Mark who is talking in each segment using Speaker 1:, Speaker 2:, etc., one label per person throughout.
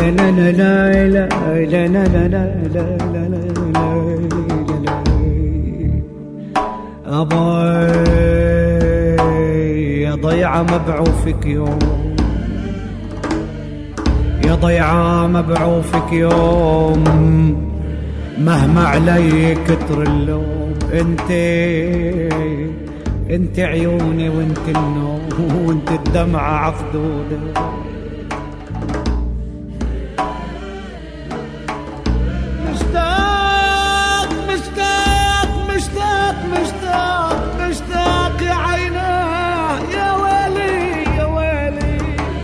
Speaker 1: يا ضيعة مبعوفك يوم، يا ضيعة مبعوفك يوم، مهما علي كتر اللوم. انت عيوني وانت النوم، وانت الدمعة عخدودة. مشتاق مشتاق مشتاق مشتاق مشتاق يا عيناه، يا ويلي يا ويلي.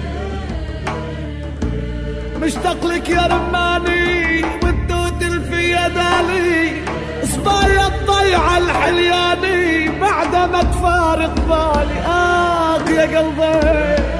Speaker 1: مشتاق لك يا رماني والتوت في يدالي، صبايا الضيعة الحلياني بعد ما تفارق بالي. يا قلبي